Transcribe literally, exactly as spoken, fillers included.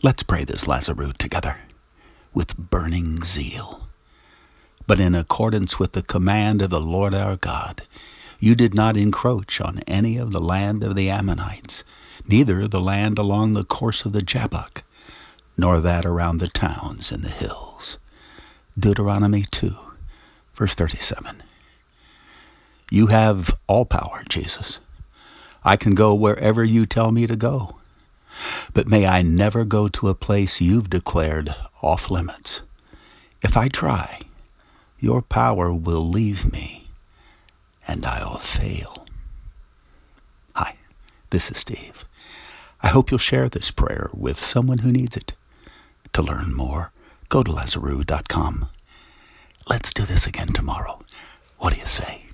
Let's pray this Lazarus together with burning zeal. But in accordance with the command of the Lord our God, you did not encroach on any of the land of the Ammonites, neither the land along the course of the Jabbok, nor that around the towns and the hills. Deuteronomy two, verse thirty-seven. You have all power, Jesus. I can go wherever you tell me to go. But may I never go to a place you've declared off limits. If I try, your power will leave me, and I'll fail. Hi, this is Steve. I hope you'll share this prayer with someone who needs it. To learn more, go to Lazarus dot com. Let's do this again tomorrow. What do you say?